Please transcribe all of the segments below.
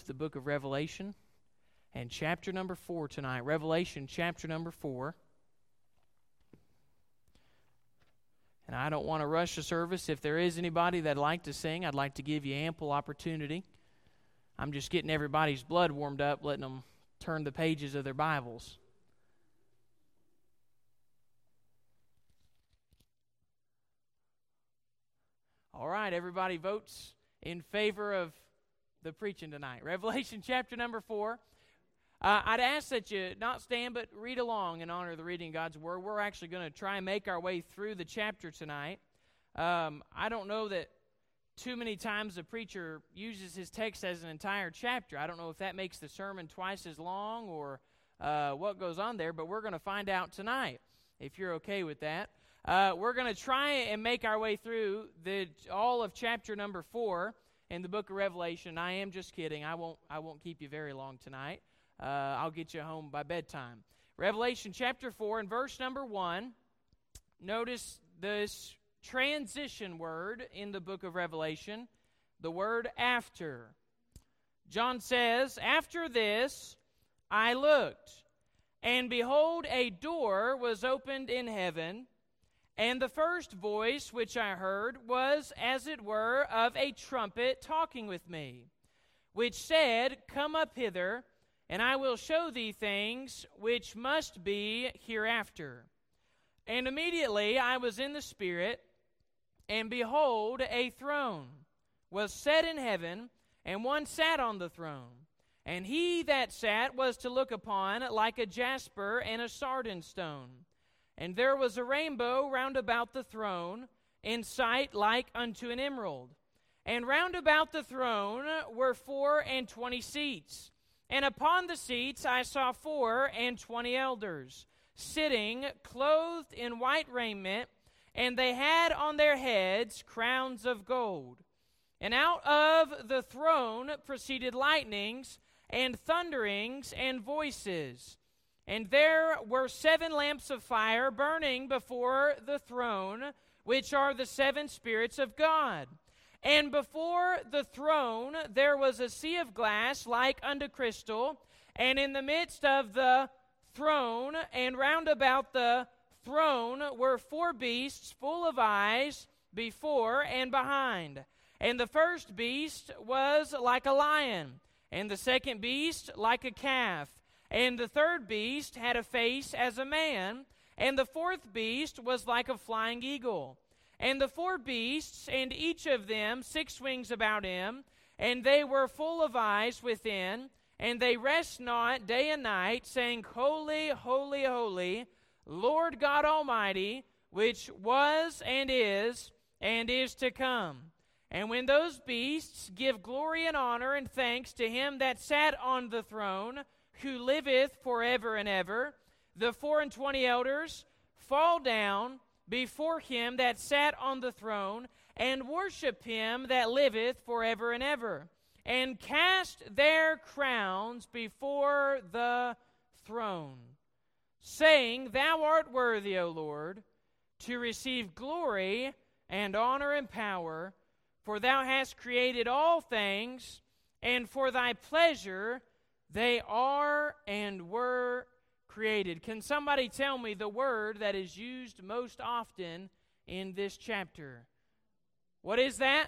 the book of Revelation and chapter number 4 tonight. Revelation chapter number 4. And I don't want to rush the service. If there is anybody that'd like to sing, I'd like to give you ample opportunity. I'm just getting everybody's blood warmed up, letting them turn the pages of their Bibles. All right, everybody votes in favor of the preaching tonight. Revelation chapter number 4. I'd ask that you not stand, but read along in honor of the reading of God's Word. We're actually going to try and make our way through the chapter tonight. I don't know that too many times the preacher uses his text as an entire chapter. I don't know if that makes the sermon twice as long or what goes on there, but we're going to find out tonight, if you're okay with that. We're going to try and make our way through all of chapter number 4 in the book of Revelation. I am just kidding. I won't keep you very long tonight. I'll get you home by bedtime. Revelation chapter 4 and verse number 1. Notice this transition word in the book of Revelation, the word after. John says, "After this I looked, and behold, a door was opened in heaven, and the first voice which I heard was as it were of a trumpet talking with me, which said, Come up hither, and I will show thee things which must be hereafter. And immediately I was in the Spirit, and behold, a throne was set in heaven, and one sat on the throne. And he that sat was to look upon like a jasper and a sardine stone. And there was a rainbow round about the throne, in sight like unto an emerald. And round about the throne were 24 seats. And upon the seats I saw 24 elders, sitting, clothed in white raiment, and they had on their heads crowns of gold. And out of the throne proceeded lightnings, and thunderings, and voices. And there were 7 lamps of fire burning before the throne, which are the 7 spirits of God. And before the throne there was a sea of glass like unto crystal, and in the midst of the throne and round about the throne were 4 beasts full of eyes before and behind. And the first beast was like a lion, and the second beast like a calf, and the third beast had a face as a man, and the fourth beast was like a flying eagle. And the 4 beasts, and each of them 6 wings about him, and they were full of eyes within, and they rest not day and night, saying, Holy, holy, holy, Lord God Almighty, which was and is to come. And when those beasts give glory and honor and thanks to him that sat on the throne, who liveth forever and ever, the 24 elders fall down before him that sat on the throne, and worship him that liveth forever and ever, and cast their crowns before the throne, saying, Thou art worthy, O Lord, to receive glory and honor and power, for thou hast created all things, and for thy pleasure they are and were created. Can somebody tell me the word that is used most often in this chapter? What is that?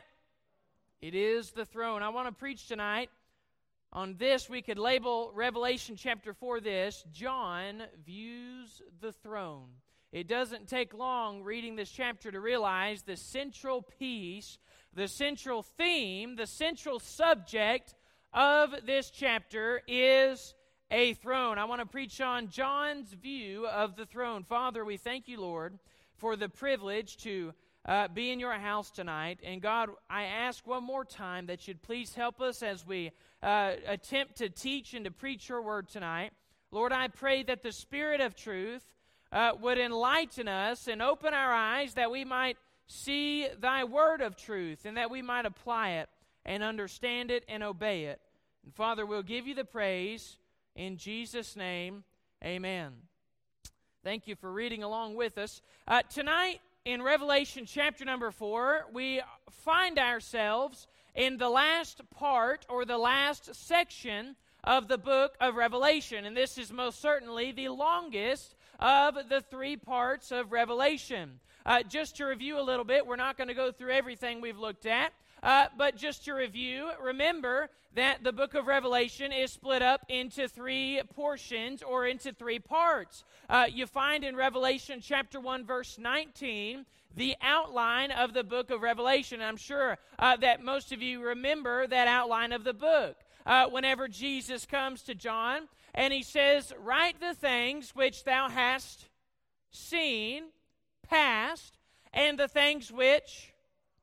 It is the throne. I want to preach tonight on this. We could label Revelation chapter 4 this: John views the throne. It doesn't take long reading this chapter to realize the central piece, the central theme, the central subject of this chapter is a throne. I want to preach on John's view of the throne. Father, we thank you, Lord, for the privilege to be in your house tonight. And God, I ask one more time that you'd please help us as we attempt to teach and to preach your word tonight. Lord, I pray that the Spirit of truth would enlighten us and open our eyes that we might see thy word of truth and that we might apply it and understand it and obey it. And Father, we'll give you the praise. In Jesus' name, amen. Thank you for reading along with us. Tonight, in Revelation chapter number 4, we find ourselves in the last part or the last section of the book of Revelation. And this is most certainly the longest of the 3 parts of Revelation. Just to review a little bit, we're not going to go through everything we've looked at, but just to review, remember that the book of Revelation is split up into 3 portions or into 3 parts. You find in Revelation chapter 1, verse 19, the outline of the book of Revelation. I'm sure that most of you remember that outline of the book. Whenever Jesus comes to John and he says, "Write the things which thou hast seen, past, and the things which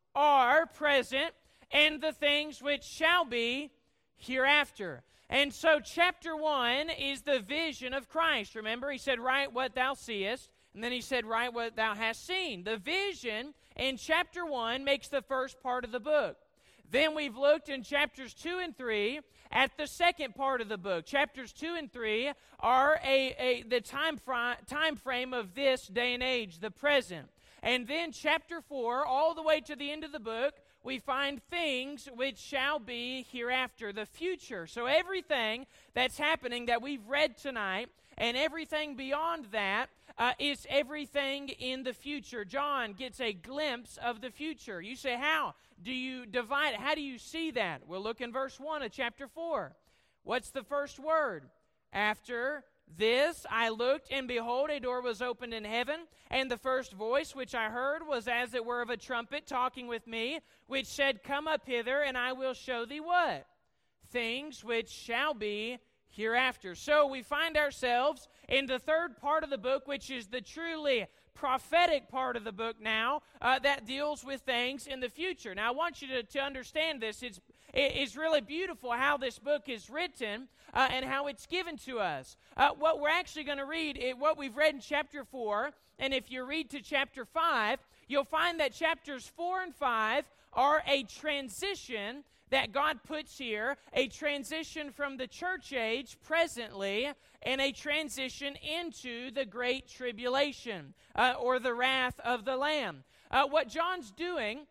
are present, and the things which shall be hereafter." And so chapter 1 is the vision of Christ. Remember, he said, "Write what thou seest," and then he said, "Write what thou hast seen." The vision in chapter 1 makes the first part of the book. Then we've looked in chapters 2 and 3 at the second part of the book. Chapters 2 and 3 are the time frame of this day and age, the present. And then chapter 4, all the way to the end of the book, we find things which shall be hereafter, the future. So everything that's happening that we've read tonight and everything beyond that is everything in the future. John gets a glimpse of the future. You say, how do you divide it? How do you see that? We'll look in verse 1 of chapter 4. What's the first word? "After this I looked, and behold, a door was opened in heaven, and the first voice which I heard was as it were of a trumpet talking with me, which said, Come up hither, and I will show thee" what? "Things which shall be hereafter." So we find ourselves in the third part of the book, which is the truly prophetic part of the book now, that deals with things in the future. Now I want you to understand this. It's really beautiful how this book is written and how it's given to us. What we're actually going to read, what we've read in chapter 4, and if you read to chapter 5, you'll find that chapters 4 and 5 are a transition that God puts here, a transition from the church age presently and a transition into the Great Tribulation or the wrath of the Lamb. What John's doing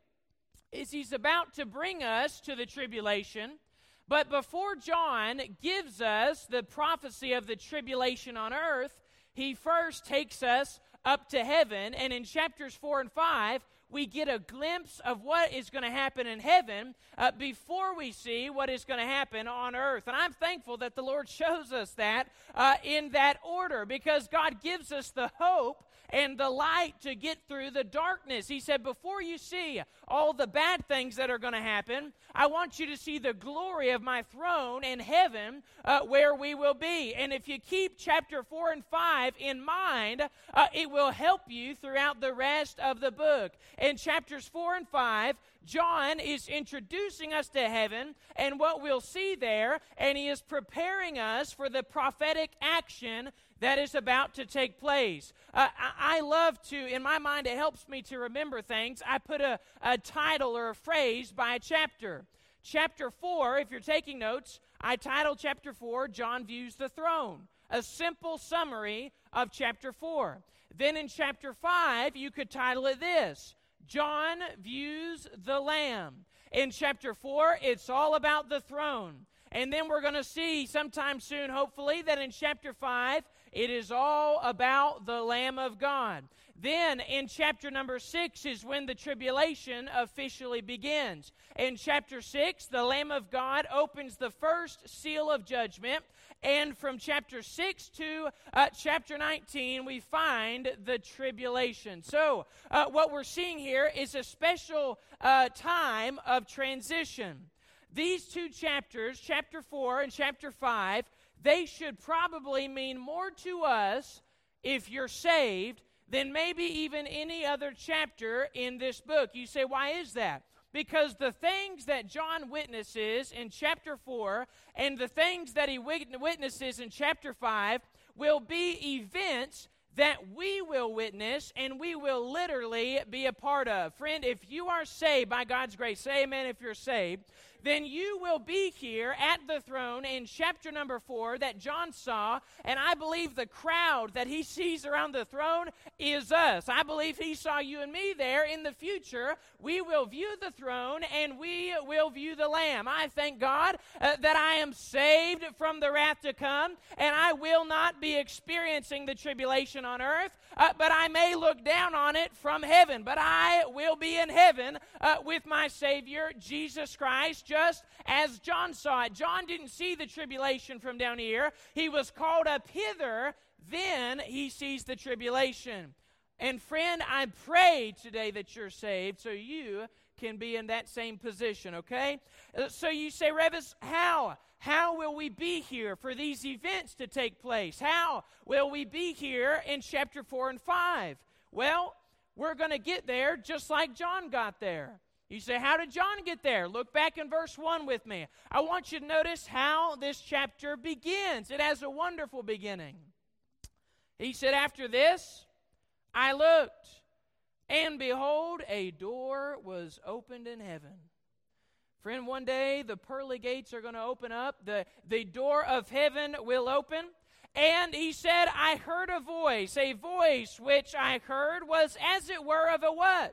is he's about to bring us to the tribulation, but before John gives us the prophecy of the tribulation on earth, he first takes us up to heaven, and in chapters 4 and 5, we get a glimpse of what is going to happen in heaven before we see what is going to happen on earth. And I'm thankful that the Lord shows us that in that order, because God gives us the hope and the light to get through the darkness. He said, before you see all the bad things that are going to happen, I want you to see the glory of my throne in heaven where we will be. And if you keep chapter 4 and 5 in mind, it will help you throughout the rest of the book. In chapters 4 and 5, John is introducing us to heaven and what we'll see there, and he is preparing us for the prophetic action that is about to take place. I love to, in my mind, it helps me to remember things. I put a title or a phrase by a chapter. Chapter 4, if you're taking notes, I titled chapter 4, John Views the Throne. A simple summary of chapter 4. Then in chapter 5, you could title it this, John Views the Lamb. In chapter 4, it's all about the throne. And then we're going to see sometime soon, hopefully, that in chapter 5, it is all about the Lamb of God. Then in chapter number 6 is when the tribulation officially begins. In chapter 6, the Lamb of God opens the first seal of judgment. And from chapter 6 to chapter 19, we find the tribulation. So what we're seeing here is a special time of transition. These two chapters, chapter 4 and chapter 5, they should probably mean more to us if you're saved than maybe even any other chapter in this book. You say, why is that? Because the things that John witnesses in chapter 4 and the things that he witnesses in chapter 5 will be events that we will witness and we will literally be a part of. Friend, if you are saved by God's grace, say amen if you're saved, then you will be here at the throne in chapter number 4 that John saw, and I believe the crowd that he sees around the throne is us. I believe he saw you and me there. In the future, we will view the throne and we will view the Lamb. I thank God that I am saved from the wrath to come, and I will not be experiencing the tribulation on earth, but I may look down on it from heaven. But I will be in heaven with my Savior, Jesus Christ, just as John saw it. John didn't see the tribulation from down here. He was called up hither, then he sees the tribulation. And friend, I pray today that you're saved so you can be in that same position, okay? So you say, Revis, how? How will we be here for these events to take place? How will we be here in chapter 4 and 5? Well, we're going to get there just like John got there. You say, how did John get there? Look back in verse 1 with me. I want you to notice how this chapter begins. It has a wonderful beginning. He said, after this, I looked, and behold, a door was opened in heaven. Friend, one day the pearly gates are going to open up. The door of heaven will open. And he said, I heard a voice which I heard was as it were of a what?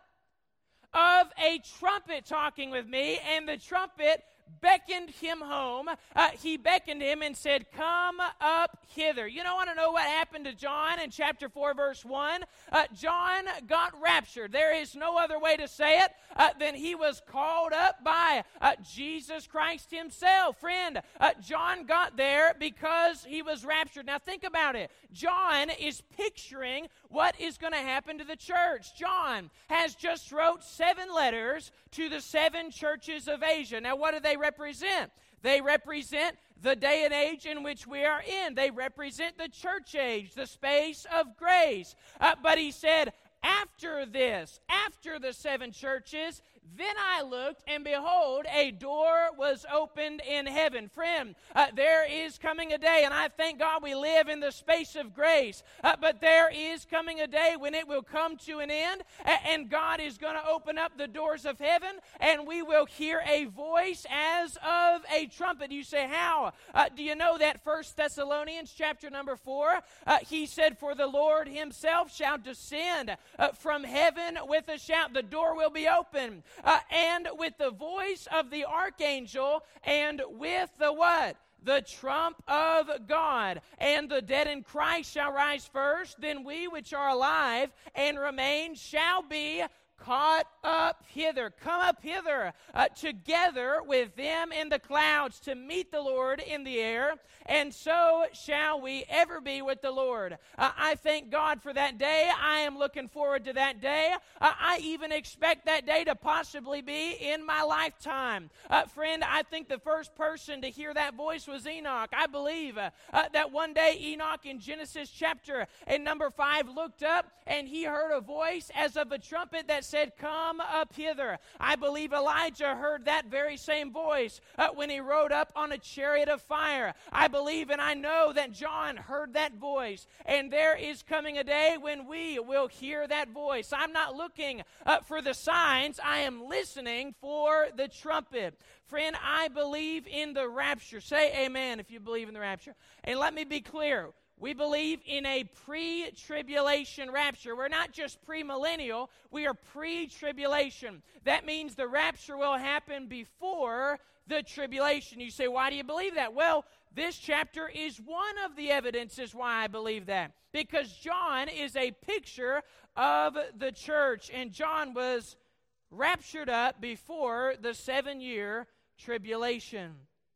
Of a trumpet talking with me, and the trumpet beckoned him home. He beckoned him and said, come up hither. You don't want to know what happened to John in chapter 4, verse 1? John got raptured. There is no other way to say it than he was called up by Jesus Christ himself. Friend, John got there because he was raptured. Now think about it. John is picturing what is going to happen to the church. John has just wrote 7 letters to the 7 churches of Asia. Now what do they represent? They represent the day and age in which we are in. They represent the church age, the space of grace. But he said, after this, after the 7 churches, then I looked, and behold, a door was opened in heaven. Friend, there is coming a day, and I thank God we live in the space of grace, but there is coming a day when it will come to an end, and God is going to open up the doors of heaven, and we will hear a voice as of a trumpet. You say, how? Do you know that 1 Thessalonians chapter number 4, he said, for the Lord himself shall descend from heaven with a shout. The door will be open. And with the voice of the archangel, and with the what? The trump of God. And the dead in Christ shall rise first, then we which are alive and remain shall be caught up hither. Come up hither together with them in the clouds to meet the Lord in the air, and so shall we ever be with the Lord. I thank God for that day. I am looking forward to that day. I even expect that day to possibly be in my lifetime. Friend, I think the first person to hear that voice was Enoch. I believe that one day Enoch in Genesis chapter and number 5 looked up, and he heard a voice as of a trumpet that said, come up hither. I believe Elijah heard that very same voice when he rode up on a chariot of fire. I believe and I know that John heard that voice, and there is coming a day when we will hear that voice. I'm not looking for the signs. I am listening for the trumpet. Friend, I believe in the rapture. Say amen if you believe in the rapture. And let me be clear. We believe in a pre-tribulation rapture. We're not just premillennial, we are pre-tribulation. That means the rapture will happen before the tribulation. You say, why do you believe that? Well, this chapter is one of the evidences why I believe that. Because John is a picture of the church, and John was raptured up before the 7-year tribulation.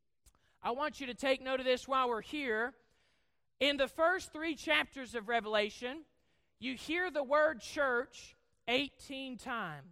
I want you to take note of this while we're here. In the first 3 chapters of Revelation, you hear the word church 18 times.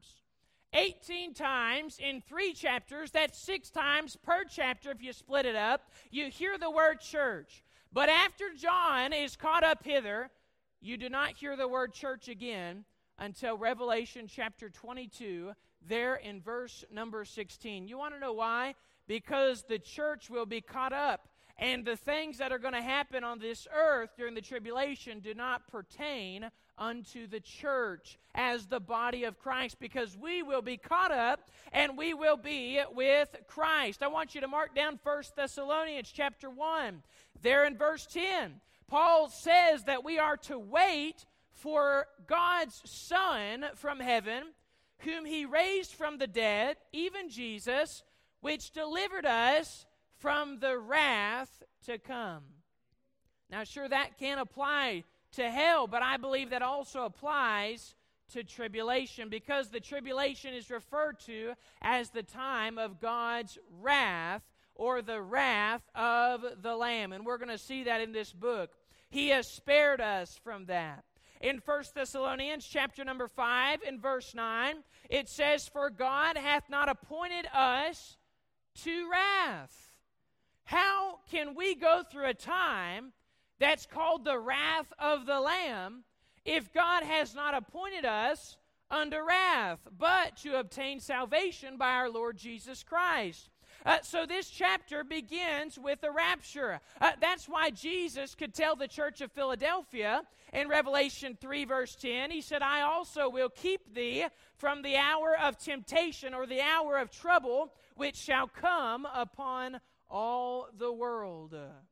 18 times in 3 chapters, that's 6 times per chapter if you split it up. You hear the word church. But after John is caught up hither, you do not hear the word church again until Revelation chapter 22, there in verse number 16. You want to know why? Because the church will be caught up. And the things that are going to happen on this earth during the tribulation do not pertain unto the church as the body of Christ, because we will be caught up and we will be with Christ. I want you to mark down 1 Thessalonians chapter 1. There in verse 10, Paul says that we are to wait for God's Son from heaven, whom he raised from the dead, even Jesus, which delivered us from the wrath to come. Now, sure, that can apply to hell, but I believe that also applies to tribulation, because the tribulation is referred to as the time of God's wrath, or the wrath of the Lamb. And we're going to see that in this book. He has spared us from that. In 1 Thessalonians chapter number 5, in verse 9, it says, "For God hath not appointed us to wrath." How can we go through a time that's called the wrath of the Lamb if God has not appointed us unto wrath, but to obtain salvation by our Lord Jesus Christ? So this chapter begins with a rapture. That's why Jesus could tell the church of Philadelphia in Revelation 3 verse 10, he said, "I also will keep thee from the hour of temptation," or the hour of trouble, "which shall come upon all the world."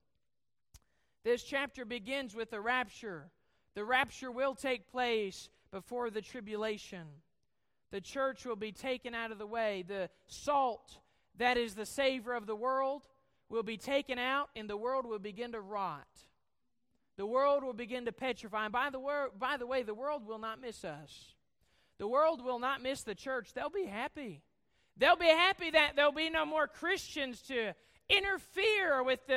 This chapter begins with a rapture. The rapture will take place before the tribulation. The church will be taken out of the way. The salt that is the savor of the world will be taken out, and the world will begin to rot. The world will begin to petrify. And by the way, the world will not miss us. The world will not miss the church. They'll be happy. They'll be happy that there'll be no more Christians to interfere with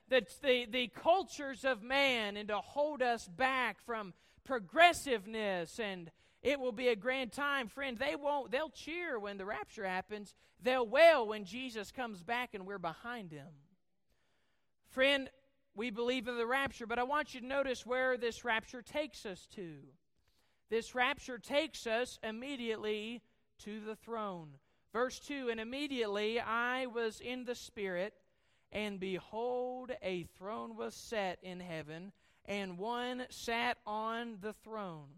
the cultures of man and to hold us back from progressiveness. And it will be a grand time. Friend, they'll cheer when the rapture happens. They'll wail when Jesus comes back and we're behind him. Friend, we believe in the rapture, but I want you to notice where this rapture takes us to. This rapture takes us immediately to the throne. Verse 2, "And immediately I was in the Spirit, and behold, a throne was set in heaven, and one sat on the throne."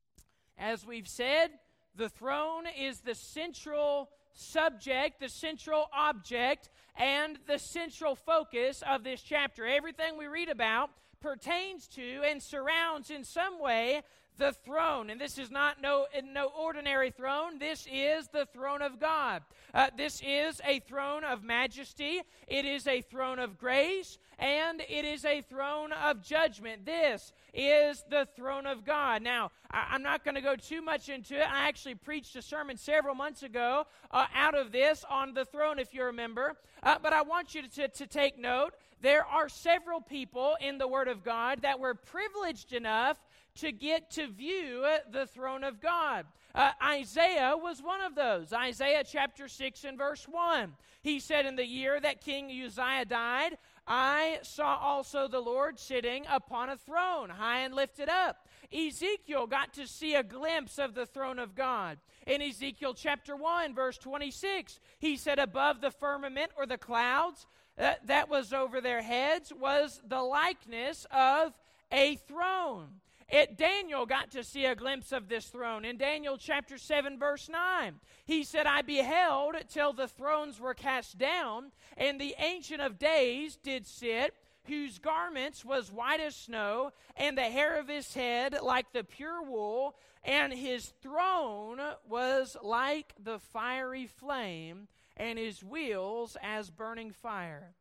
As we've said, the throne is the central subject, the central object, and the central focus of this chapter. Everything we read about pertains to and surrounds in some way the throne. And this is not no ordinary throne. This is the throne of God. This is a throne of majesty. It is a throne of grace. And it is a throne of judgment. This is the throne of God. Now, I'm not going to go too much into it. I actually preached a sermon several months ago out of this on the throne, if you remember. But I want you to take note. There are several people in the Word of God that were privileged enough to get to view the throne of God. Isaiah was one of those. Isaiah chapter 6 and verse 1. He said, "In the year that King Uzziah died, I saw also the Lord sitting upon a throne, high and lifted up." Ezekiel got to see a glimpse of the throne of God. In Ezekiel chapter 1, verse 26, he said, "Above the firmament," or the clouds, that was over their heads, was the likeness of a throne. Daniel got to see a glimpse of this throne. In Daniel chapter 7, verse 9, he said, "I beheld till the thrones were cast down, and the Ancient of Days did sit, whose garments was white as snow, and the hair of his head like the pure wool, and his throne was like the fiery flame, and his wheels as burning fire."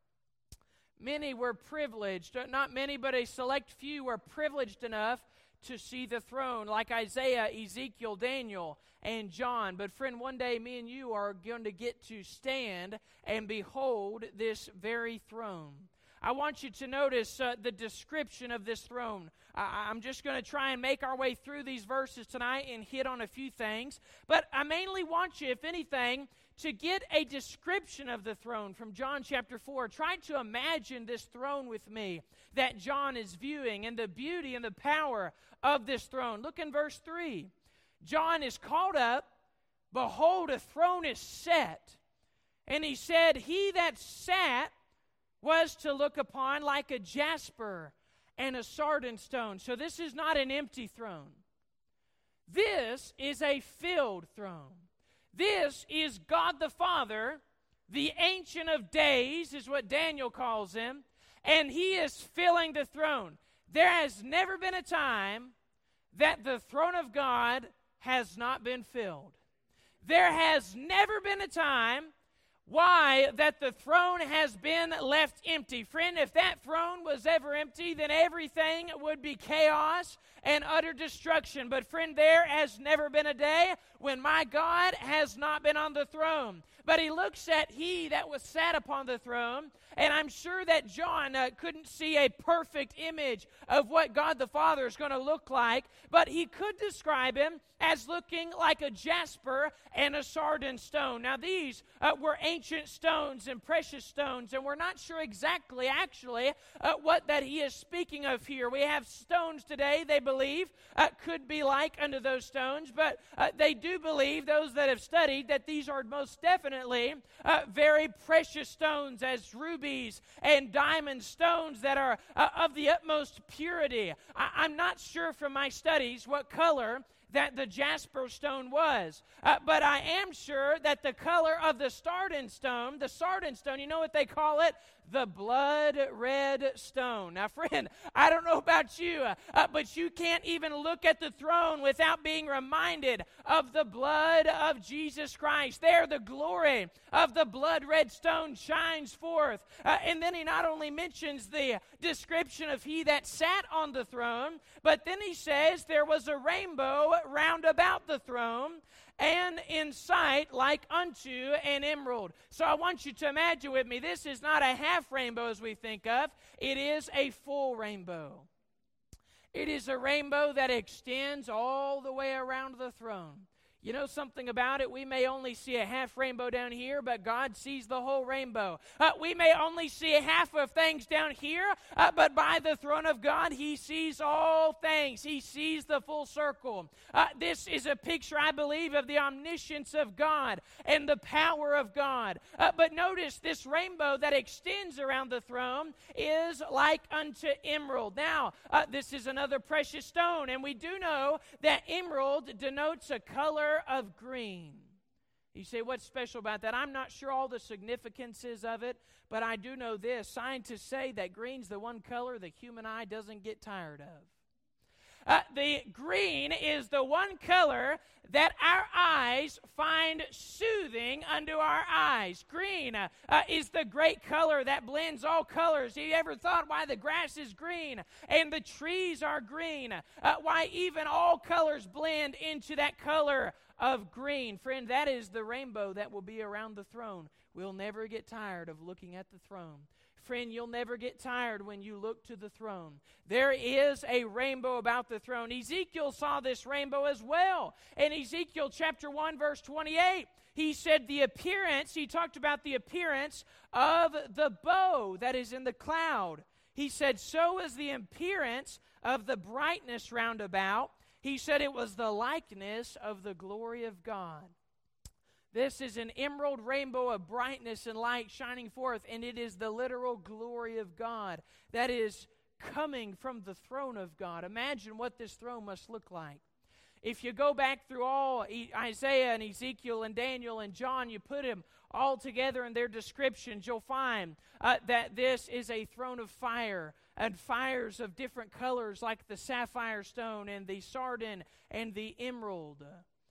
Many were privileged, not many, but a select few were privileged enough to see the throne, like Isaiah, Ezekiel, Daniel, and John. But friend, one day me and you are going to get to stand and behold this very throne. I want you to notice the description of this throne. I'm just going to try and make our way through these verses tonight and hit on a few things. But I mainly want you, if anything, to get a description of the throne from John chapter 4. Try to imagine this throne with me that John is viewing and the beauty and the power of this throne. Look in verse 3. John is called up, "Behold, a throne is set." And he said, "He that sat was to look upon like a jasper and a sardine stone." So this is not an empty throne. This is a filled throne. This is God the Father, the Ancient of Days is what Daniel calls him, and he is filling the throne. There has never been a time that the throne of God has not been filled. There has never been a time that the throne has been left empty. Friend, if that throne was ever empty, then everything would be chaos and utter destruction. But friend, there has never been a day when my God has not been on the throne. But he looks at he that was sat upon the throne, and I'm sure that John couldn't see a perfect image of what God the Father is going to look like, but he could describe him as looking like a jasper and a sardine stone. Now these were ancient stones and precious stones, and we're not sure exactly actually what that he is speaking of here. We have stones today they believe could be like unto those stones, but they do believe, those that have studied, that these are most definitely very precious stones, as rubies and diamond stones that are of the utmost purity. I'm not sure from my studies what color that the jasper stone was, but I am sure that the color of the sardine stone, you know what they call it? The blood red stone. Now, friend, I don't know about you, but you can't even look at the throne without being reminded of the blood of Jesus Christ. There, the glory of the blood red stone shines forth. And then he not only mentions the description of he that sat on the throne, but then he says there was a rainbow round about the throne, and in sight like unto an emerald. So I want you to imagine with me, this is not a half rainbow as we think of. It is a full rainbow. It is a rainbow that extends all the way around the throne. You know something about it? We may only see a half rainbow down here, but God sees the whole rainbow. We may only see half of things down here, but by the throne of God, he sees all things. He sees the full circle. This is a picture, I believe, of the omniscience of God and the power of God. But notice this rainbow that extends around the throne is like unto emerald. Now, this is another precious stone, and we do know that emerald denotes a color of green. You say, what's special about that? I'm not sure all the significances of it, but I do know this. Scientists say that green's the one color the human eye doesn't get tired of. The green is the one color that our eyes find soothing unto our eyes. Green is the great color that blends all colors. Have you ever thought why the grass is green and the trees are green? Why even all colors blend into that color of green? Friend, that is the rainbow that will be around the throne. We'll never get tired of looking at the throne. Friend, you'll never get tired when you look to the throne. There is a rainbow about the throne. Ezekiel saw this rainbow as well. In Ezekiel chapter 1, verse 28, he said he talked about the appearance of the bow that is in the cloud. He said, so is the appearance of the brightness round about. He said it was the likeness of the glory of God. This is an emerald rainbow of brightness and light shining forth, and it is the literal glory of God that is coming from the throne of God. Imagine what this throne must look like. If you go back through all Isaiah and Ezekiel and Daniel and John, you put them all together in their descriptions, you'll find that this is a throne of fire, and fires of different colors like the sapphire stone and the sardine and the emerald.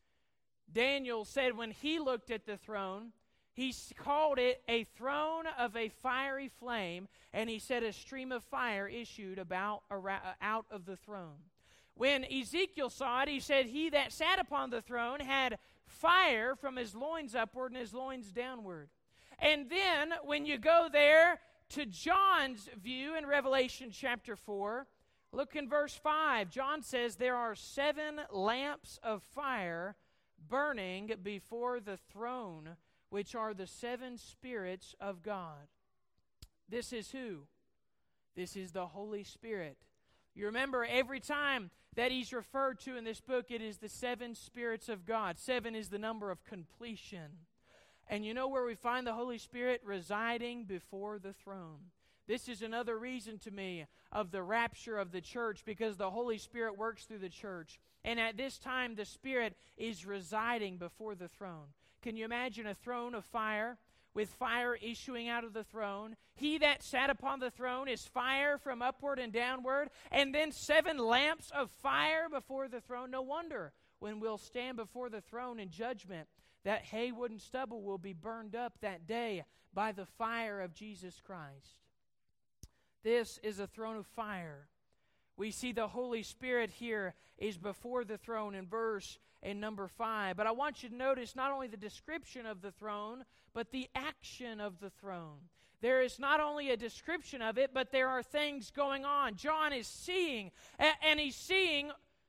Daniel said when he looked at the throne, he called it a throne of a fiery flame, and he said a stream of fire issued out of the throne. When Ezekiel saw it, he said he that sat upon the throne had fire from his loins upward and his loins downward. And then when you go there to John's view in Revelation chapter 4, look in verse 5. John says there are 7 lamps of fire burning before the throne, which are the 7 spirits of God. This is who? This is the Holy Spirit. You remember every time that he's referred to in this book, it is the 7 spirits of God. 7 is the number of completion. And you know where we find the Holy Spirit? Residing before the throne. This is another reason to me of the rapture of the church, because the Holy Spirit works through the church. And at this time, the Spirit is residing before the throne. Can you imagine a throne of fire, with fire issuing out of the throne? He that sat upon the throne is fire from upward and downward, and then 7 lamps of fire before the throne. No wonder when we'll stand before the throne in judgment, that hay, wood, and stubble will be burned up that day by the fire of Jesus Christ. This is a throne of fire. We see the Holy Spirit here is before the throne in verse and number 5. But I want you to notice not only the description of the throne, but the action of the throne. There is not only a description of it, but there are things going on. John is seeing, and he's seeing,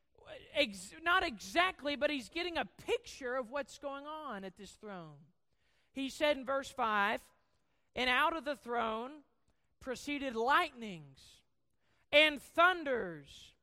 not exactly, but he's getting a picture of what's going on at this throne. He said in verse 5, "And out of the throne proceeded lightnings and thunderings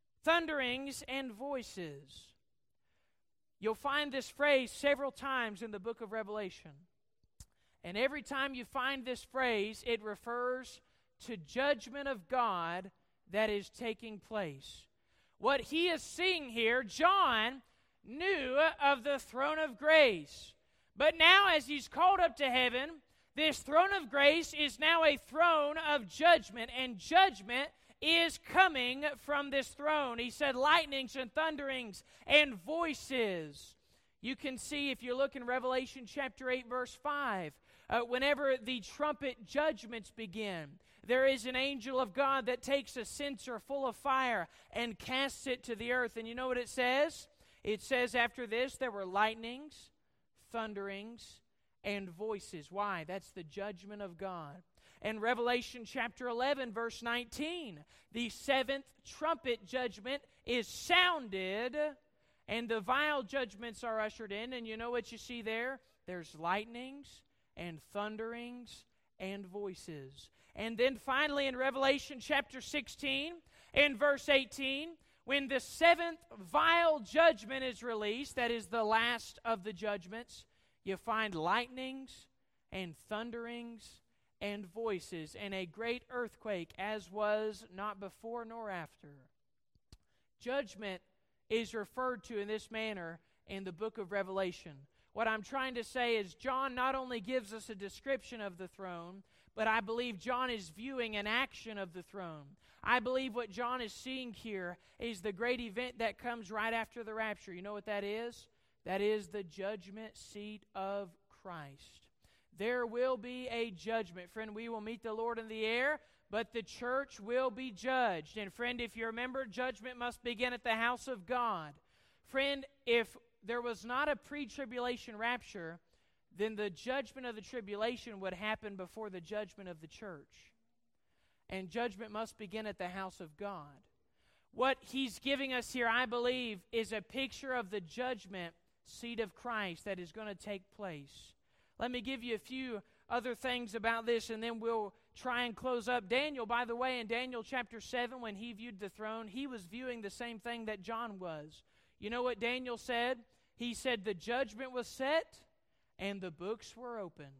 and voices." You'll find this phrase several times in the book of Revelation. And every time you find this phrase, it refers to judgment of God that is taking place. What he is seeing here, John knew of the throne of grace. But now as he's called up to heaven, this throne of grace is now a throne of judgment, and judgment is coming from this throne. He said lightnings and thunderings and voices. You can see if you look in Revelation chapter 8, verse 5, whenever the trumpet judgments begin, there is an angel of God that takes a censer full of fire and casts it to the earth. And you know what it says? It says after this there were lightnings, thunderings, and voices. Why? That's the judgment of God. In Revelation chapter 11, verse 19, the 7th trumpet judgment is sounded, and the vial judgments are ushered in. And you know what you see there? There's lightnings and thunderings and voices. And then finally in Revelation chapter 16, in verse 18, when the 7th vial judgment is released, that is the last of the judgments, you find lightnings and thunderings and voices, and a great earthquake, as was not before nor after. Judgment is referred to in this manner in the book of Revelation. What I'm trying to say is John not only gives us a description of the throne, but I believe John is viewing an action of the throne. I believe what John is seeing here is the great event that comes right after the rapture. You know what that is? That is the judgment seat of Christ. There will be a judgment. Friend, we will meet the Lord in the air, but the church will be judged. And friend, if you remember, judgment must begin at the house of God. Friend, if there was not a pre-tribulation rapture, then the judgment of the tribulation would happen before the judgment of the church. And judgment must begin at the house of God. What he's giving us here, I believe, is a picture of the judgment seat of Christ that is going to take place. Let me give you a few other things about this, and then we'll try and close up. Daniel, by the way, in Daniel chapter 7, when he viewed the throne, he was viewing the same thing that John was. You know what Daniel said? He said the judgment was set and the books were opened.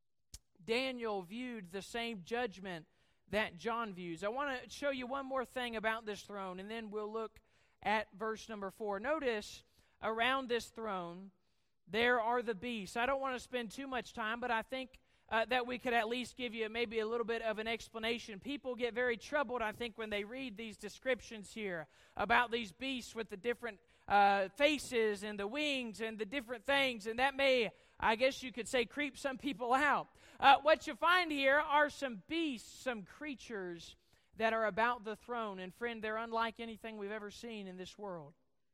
Daniel viewed the same judgment that John views. I want to show you one more thing about this throne, and then we'll look at verse number 4. Notice around this throne there are the beasts. I don't want to spend too much time, but I think that we could at least give you maybe a little bit of an explanation. People get very troubled, I think, when they read these descriptions here about these beasts with the different faces and the wings and the different things, and that may, I guess you could say, creep some people out. What you find here are some beasts, some creatures that are about the throne, and friend, they're unlike anything we've ever seen in this world.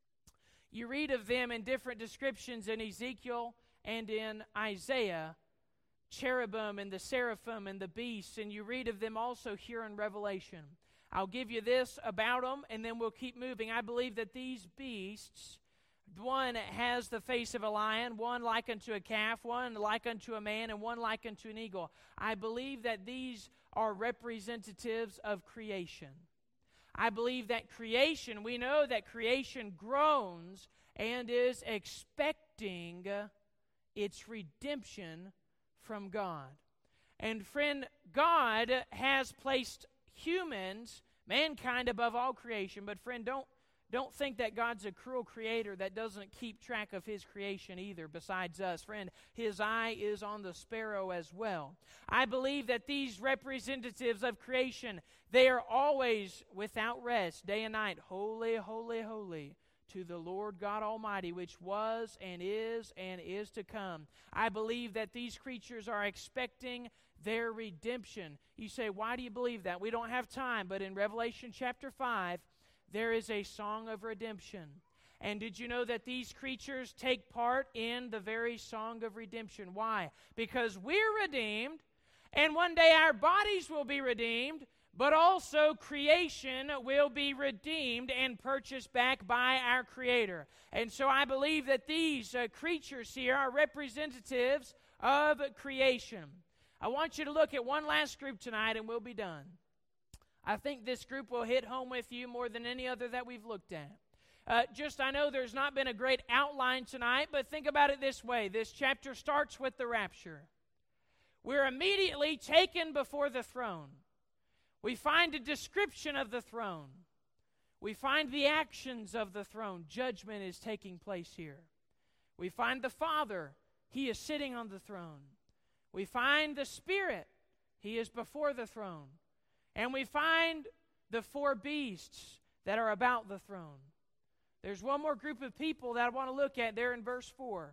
You read of them in different descriptions in Ezekiel and in Isaiah, cherubim and the seraphim and the beasts, and you read of them also here in Revelation. I'll give you this about them, and then we'll keep moving. I believe that these beasts, one has the face of a lion, one like unto a calf, one like unto a man, and one like unto an eagle. I believe that these are representatives of creation. I believe that creation, we know that creation groans and is expecting its redemption from God. And friend, God has placed humans, mankind, above all creation. But friend, don't think that God's a cruel creator that doesn't keep track of his creation either, besides us. Friend, his eye is on the sparrow as well. I believe that these representatives of creation, they are always without rest, day and night. Holy, holy, holy to the Lord God Almighty, which was and is to come. I believe that these creatures are expecting their redemption. You say, why do you believe that? We don't have time, but in Revelation chapter 5, there is a song of redemption. And did you know that these creatures take part in the very song of redemption? Why? Because we're redeemed, and one day our bodies will be redeemed, but also creation will be redeemed and purchased back by our Creator. And so I believe that these creatures here are representatives of creation. I want you to look at one last group tonight and we'll be done. I think this group will hit home with you more than any other that we've looked at. I know there's not been a great outline tonight, but think about it this way. This chapter starts with the rapture. We're immediately taken before the throne. We find a description of the throne. We find the actions of the throne. Judgment is taking place here. We find the Father. He is sitting on the throne. We find the Spirit. He is before the throne. And we find the four beasts that are about the throne. There's one more group of people that I want to look at there in verse 4.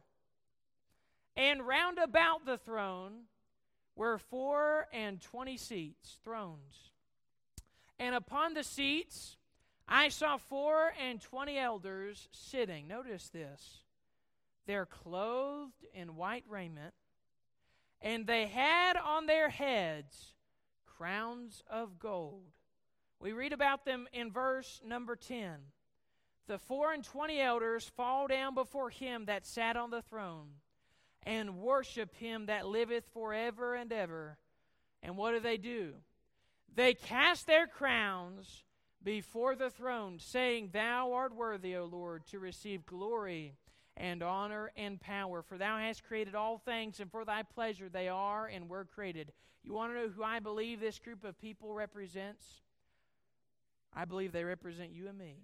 And round about the throne were 24 seats, thrones. And upon the seats I saw 24 elders sitting. Notice this. They're clothed in white raiment, and they had on their heads crowns of gold. We read about them in verse number 10. The 24 elders fall down before him that sat on the throne and worship him that liveth forever and ever. And what do? They cast their crowns before the throne, saying, Thou art worthy, O Lord, to receive glory and honor and power. For thou hast created all things, and for thy pleasure they are and were created. You want to know who I believe this group of people represents? I believe they represent you and me.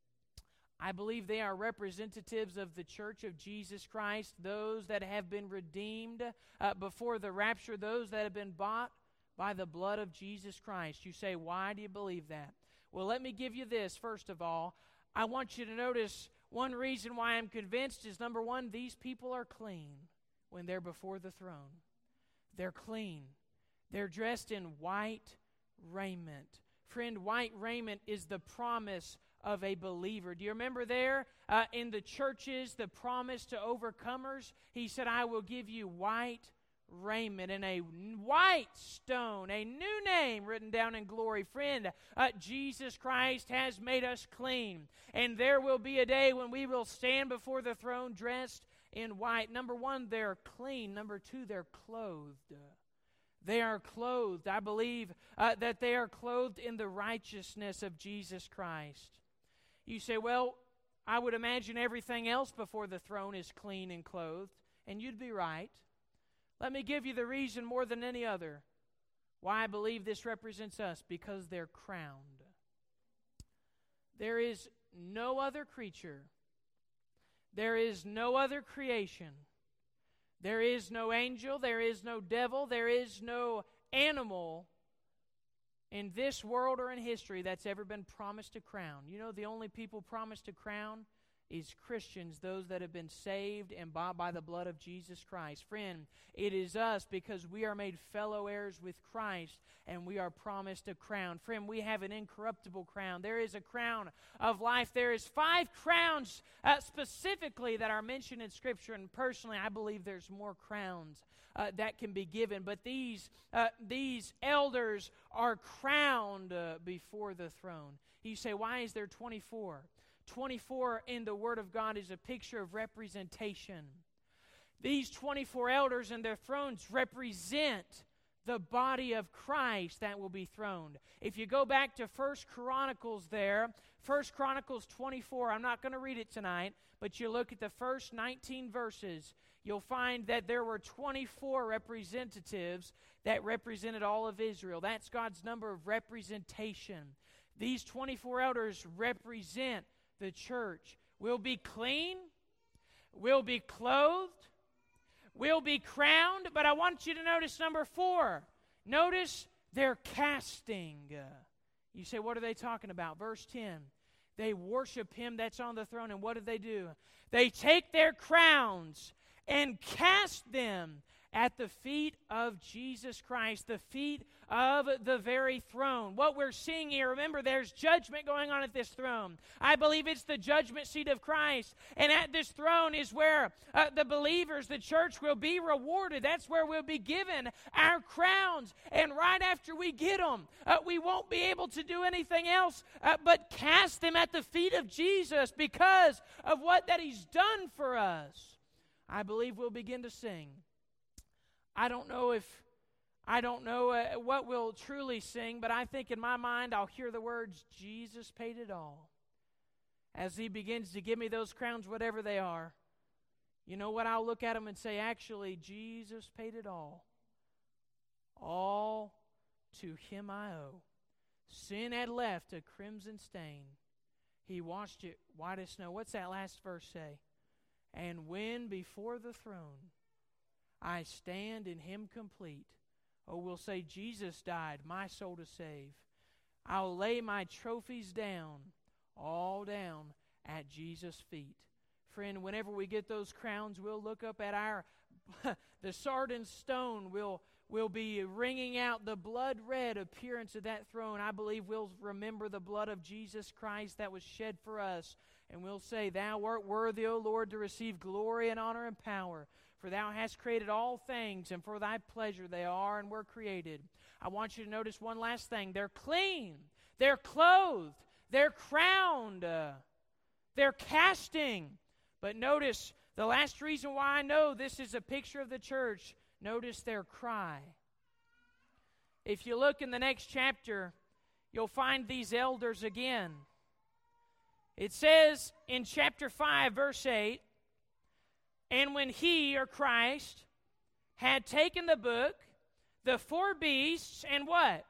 I believe they are representatives of the church of Jesus Christ, those that have been redeemed before the rapture, those that have been bought by the blood of Jesus Christ. You say, why do you believe that? Well, let me give you this. First of all, I want you to notice one reason why I'm convinced is, number one, these people are clean when they're before the throne. They're clean. They're dressed in white raiment. Friend, white raiment is the promise of a believer. Do you remember there in the churches, the promise to overcomers? He said, I will give you white raiment and a white stone, a new name written down in glory. Friend, Jesus Christ has made us clean. And there will be a day when we will stand before the throne dressed in white. Number one, they're clean. Number two, they're clothed. They are clothed. I believe that they are clothed in the righteousness of Jesus Christ. You say, well, I would imagine everything else before the throne is clean and clothed. And you'd be right. Let me give you the reason more than any other why I believe this represents us. Because they're crowned. There is no other creature. There is no other creation. There is no angel. There is no devil. There is no animal in this world or in history that's ever been promised a crown. You know, the only people promised a crown is Christians, those that have been saved and bought by the blood of Jesus Christ. Friend, it is us because we are made fellow heirs with Christ and we are promised a crown. Friend, we have an incorruptible crown. There is a crown of life. There is 5 crowns specifically that are mentioned in Scripture, and personally I believe there's more crowns that can be given. But these elders are crowned before the throne. You say, why is there 24? 24 in the Word of God is a picture of representation. These 24 elders and their thrones represent the body of Christ that will be throned. If you go back to 1 Chronicles there, 1 Chronicles 24, I'm not going to read it tonight, but you look at the first 19 verses, you'll find that there were 24 representatives that represented all of Israel. That's God's number of representation. These 24 elders represent the church. We'll be clean, we'll be clothed, we'll be crowned, but I want you to notice number 4. Notice they're casting. You say, what are they talking about? Verse 10. They worship Him that's on the throne, and what do? They take their crowns and cast them at the feet of Jesus Christ, the feet of the very throne. What we're seeing here, remember, there's judgment going on at this throne. I believe it's the judgment seat of Christ. And at this throne is where the believers, the church, will be rewarded. That's where we'll be given our crowns. And right after we get them, we won't be able to do anything else but cast them at the feet of Jesus because of what that He's done for us. I believe we'll begin to sing. I don't know what we'll truly sing, but I think in my mind I'll hear the words, Jesus paid it all. As He begins to give me those crowns, whatever they are, you know what? I'll look at them and say, actually, Jesus paid it all. All to Him I owe. Sin had left a crimson stain. He washed it white as snow. What's that last verse say? And when before the throne I stand in Him complete. Oh, we'll say, Jesus died, my soul to save. I'll lay my trophies down, all down at Jesus' feet. Friend, whenever we get those crowns, we'll look up at the sardine stone will be ringing out the blood-red appearance of that throne. I believe we'll remember the blood of Jesus Christ that was shed for us. And we'll say, Thou art worthy, O Lord, to receive glory and honor and power. For Thou hast created all things, and for Thy pleasure they are and were created. I want you to notice one last thing. They're clean. They're clothed. They're crowned. They're casting. But notice, the last reason why I know this is a picture of the church, notice their cry. If you look in the next chapter, you'll find these elders again. It says in chapter 5, verse 8, and when He, or Christ, had taken the book, the 4 beasts and what?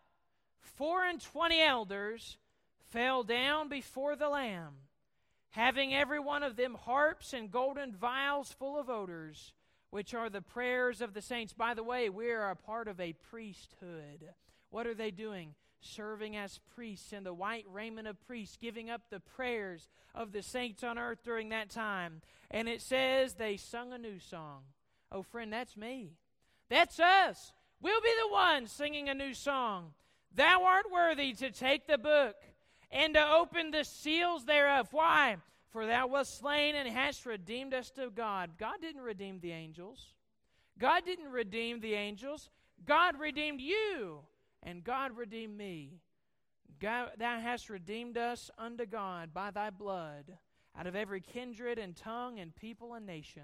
24 elders fell down before the Lamb, having every one of them harps and golden vials full of odors, which are the prayers of the saints. By the way, we are a part of a priesthood. What are they doing? Serving as priests in the white raiment of priests, giving up the prayers of the saints on earth during that time. And it says they sung a new song. Oh, friend, that's me. That's us. We'll be the ones singing a new song. Thou art worthy to take the book and to open the seals thereof. Why? For Thou wast slain and hast redeemed us to God. God didn't redeem the angels. God didn't redeem the angels. God redeemed you. And God redeemed me. God, Thou hast redeemed us unto God by Thy blood, out of every kindred and tongue and people and nation.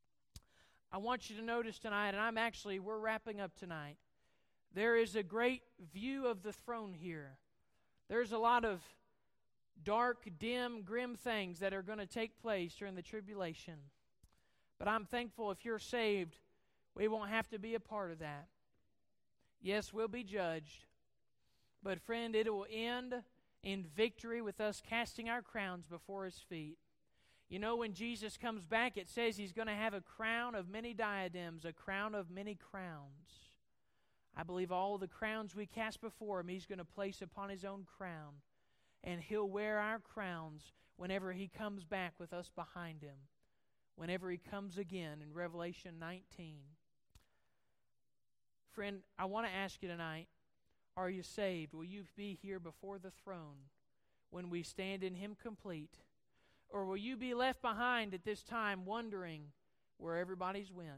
I want you to notice tonight, and we're wrapping up tonight. There is a great view of the throne here. There's a lot of dark, dim, grim things that are going to take place during the tribulation. But I'm thankful if you're saved, we won't have to be a part of that. Yes, we'll be judged. But friend, it will end in victory with us casting our crowns before His feet. You know, when Jesus comes back, it says He's going to have a crown of many diadems, a crown of many crowns. I believe all the crowns we cast before Him, He's going to place upon His own crown. And He'll wear our crowns whenever He comes back with us behind Him. Whenever He comes again in Revelation 19. Friend, I want to ask you tonight, are you saved? Will you be here before the throne when we stand in Him complete? Or will you be left behind at this time wondering where everybody's went?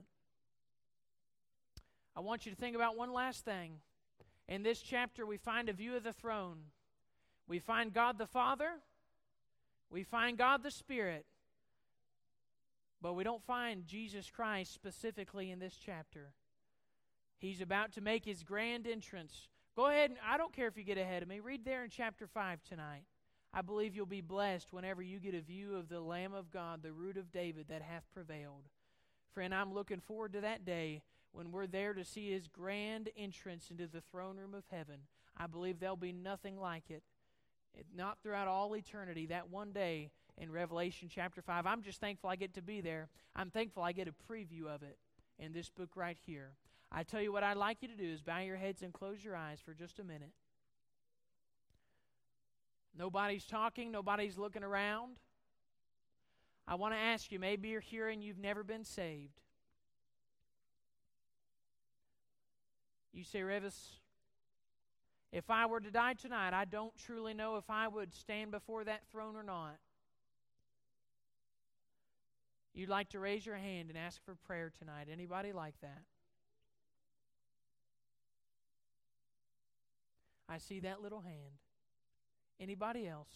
I want you to think about one last thing. In this chapter, we find a view of the throne. We find God the Father. We find God the Spirit. But we don't find Jesus Christ specifically in this chapter. He's about to make His grand entrance. Go ahead, and I don't care if you get ahead of me. Read there in chapter 5 tonight. I believe you'll be blessed whenever you get a view of the Lamb of God, the root of David that hath prevailed. Friend, I'm looking forward to that day when we're there to see His grand entrance into the throne room of heaven. I believe there'll be nothing like it. Not throughout all eternity, that one day in Revelation chapter 5. I'm just thankful I get to be there. I'm thankful I get a preview of it in this book right here. I tell you what I'd like you to do is bow your heads and close your eyes for just a minute. Nobody's talking. Nobody's looking around. I want to ask you, maybe you're here and you've never been saved. You say, Revis, if I were to die tonight, I don't truly know if I would stand before that throne or not. You'd like to raise your hand and ask for prayer tonight. Anybody like that? I see that little hand. Anybody else?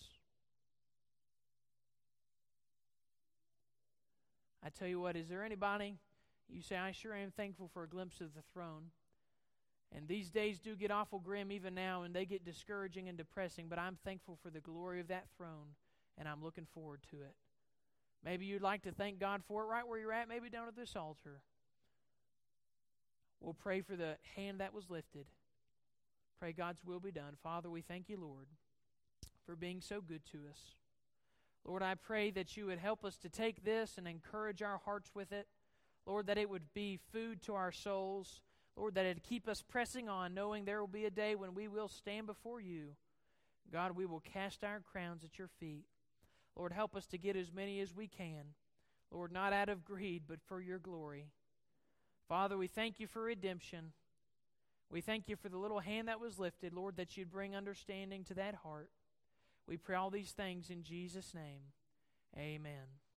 I tell you what, is there anybody? You say, I sure am thankful for a glimpse of the throne. And these days do get awful grim even now, and they get discouraging and depressing, but I'm thankful for the glory of that throne, and I'm looking forward to it. Maybe you'd like to thank God for it right where you're at, maybe down at this altar. We'll pray for the hand that was lifted. Pray God's will be done. Father, we thank you, Lord, for being so good to us. Lord, I pray that you would help us to take this and encourage our hearts with it. Lord, that it would be food to our souls. Lord, that it would keep us pressing on, knowing there will be a day when we will stand before you. God, we will cast our crowns at your feet. Lord, help us to get as many as we can. Lord, not out of greed, but for your glory. Father, we thank you for redemption. We thank you for the little hand that was lifted, Lord, that you'd bring understanding to that heart. We pray all these things in Jesus' name. Amen.